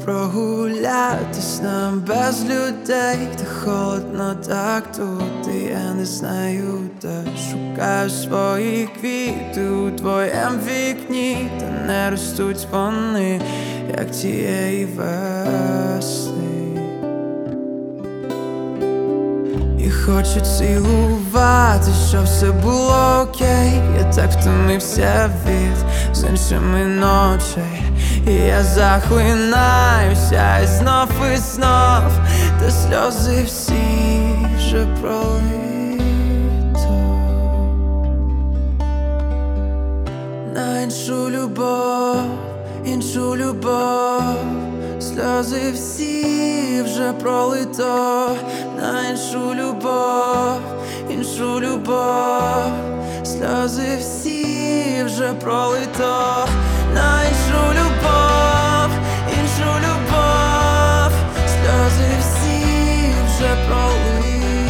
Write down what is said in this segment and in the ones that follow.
прогулятись нам без людей, де холодно так тут, і я не знаю, де шукаю свої квіти у твоєм вікні, та не ростуть вони, як тієї весни. І хочу цілувати, щоб все було окей. Я так втомився від з іншими ночей, і я захлинаюся і знов, та сльози всі вже пролито. На іншу любов, сльози всі вже пролито. На іншу любов, сльози всі вже пролито. На іншу любов, сльози всі вже пролито.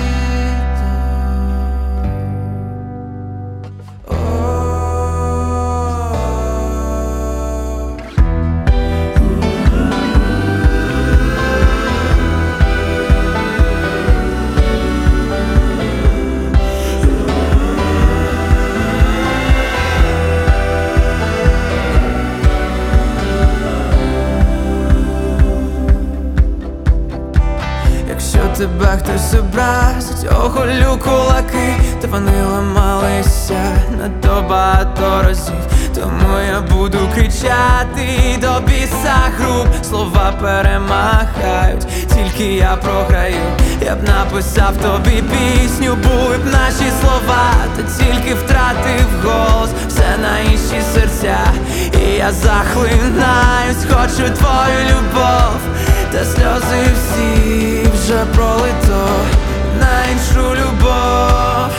Тебе хтось образить, оголю кулаки, та вони ламалися надто багато разів. Тому я буду кричати до біса груб. Слова перемагають, тільки я програю. Я б написав тобі пісню, були б наші слова, та тільки втратив голос, все на інші серця. І я захлинаюсь, хочу твою любов, та сльози всі вже пролито. На іншу любов,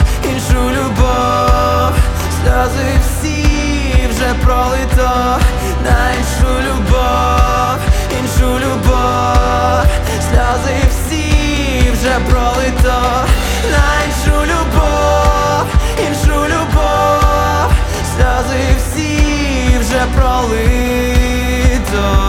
сльози всі вже пролито. На іншу любов, сльози всі вже пролито. На іншу любов, сльози всі вже пролито.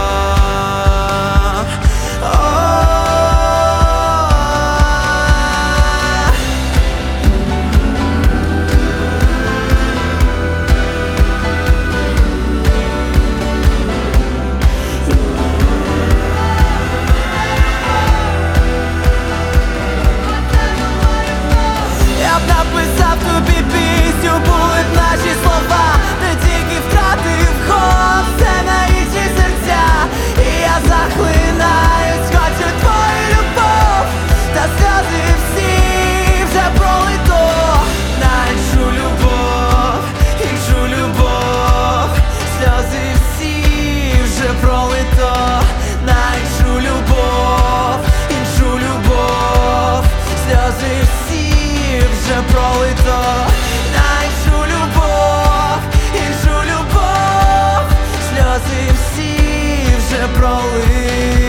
Написав тобі пісню, були б наші слова, та тільки втратив голос, все на інші серця. І я захлинаюсь, хочу твою любов, та сльози всі вже пролито. На іншу любов, сльози всі вже пролито. На іншу любов, сльози всі вже пролито. На іншу любов, сльози всі вже пролито.